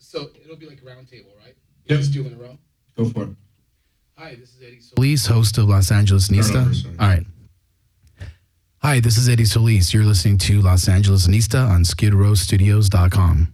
So it'll be like a round table, right? Yep. Just do them in a row. Go for it. Hi, this is Eddie Solis, host of Los Angeles Nista. All right. Hi, this is Eddie Solis. You're listening to Los Angeles Nista on SkidRowStudios.com.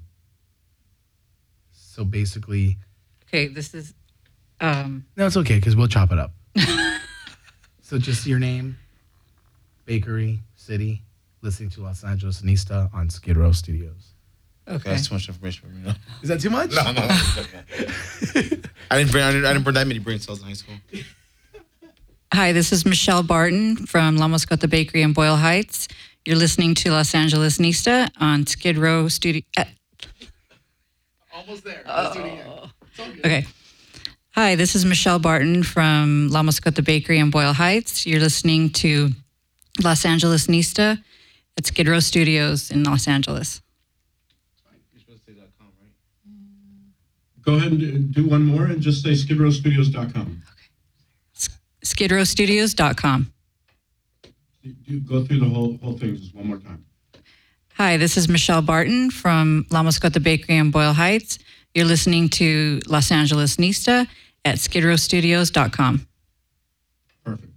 So basically, Okay, this is no, it's okay because we'll chop it up. So just your name, bakery, city, listening to Los Angeles Nista on Skid Row Studios. okay. That's too much information for me. No, Is that too much? no, it's okay. I didn't burn that many brain cells in high school. Hi, this is Michelle Barton from La Moscota Bakery in Boyle Heights. You're listening to Los Angeles Nista on Skid Row Studio. Almost there. Let's do it again. It's all good. Okay. Hi, this is Michelle Barton from La Moscota Bakery in Boyle Heights. You're listening to Los Angeles Nista at Skid Row Studios in Los Angeles. You're supposed to say .com, right? Go ahead and do one more and just say skidrowstudios.com. SkidRowStudios.com. You go through the whole thing just one more time. Hi, this is Michelle Barton from La Moscota Bakery in Boyle Heights. You're listening to Los Angeles Nista at SkidRowStudios.com. Perfect.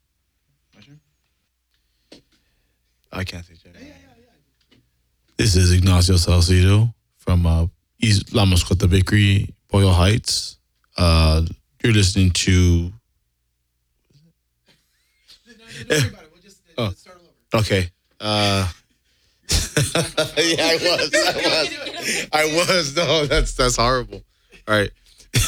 I can't say that. This is Ignacio Salcido from East La Moscota Bakery, Boyle Heights. You're listening to. Don't worry about it. We'll just let's start all over. Okay. Yeah, I was. No, that's horrible. All right.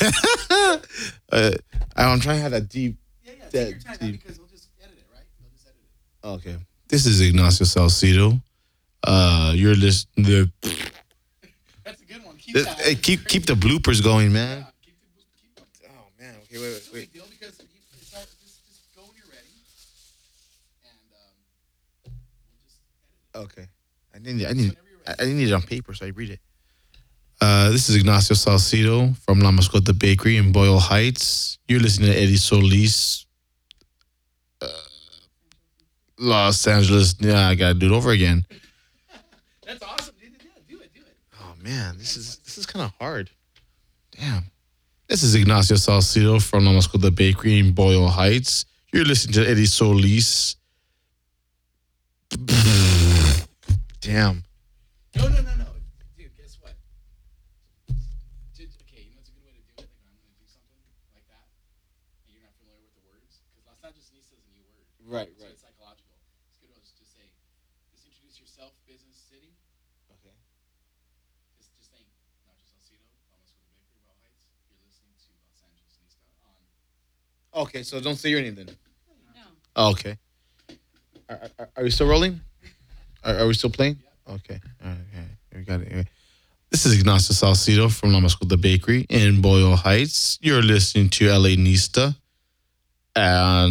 I'm trying to have that deep. Yeah, take your time deep. because we'll just edit it, right? We'll just edit it. Okay. This is Ignacio Salcido. You're listening. That's a good one. Keep that. Keep the bloopers going, man. Yeah, keep them. Oh man. Okay. Wait. No big deal because it's all, just go when you're ready, and we'll just edit it. Okay. I need it on paper so I read it. This is Ignacio Salcido from La Moscota Bakery in Boyle Heights. You're listening to Eddie Solis, Los Angeles. Yeah, I gotta do it over again. That's awesome, dude. Yeah, do it. Oh man, this is kind of hard. Damn. This is Ignacio Salcido from La Moscota Bakery in Boyle Heights. You're listening to Eddie Solis. Damn. No. Dude, guess what? Okay, you know what's a good way to do it? Like, I'm going to do something like that, and you're not familiar with the words, because Los Angeles Nista is a new word. Right. So it's psychological. It's good to just say, just introduce yourself, business, city. Okay. Just saying, not just Salcido, almost with the bakery, Well Heights. You're listening to Los Angeles Nista on. Okay, so don't say your name then. No. Oh, okay. Are we still rolling? Are we still playing? Okay. All right. Okay. We got it. This is Ignacio Salcido from La Moscota Bakery in Boyle Heights. You're listening to LA Nista and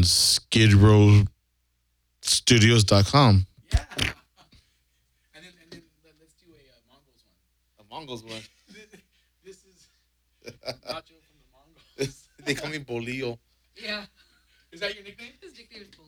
SkidRowStudios.com. Yeah. And then let's do a Mongols one. A Mongols one. This is Nacho from the Mongols. They call me Bolillo. Yeah. Is that your nickname? His nickname is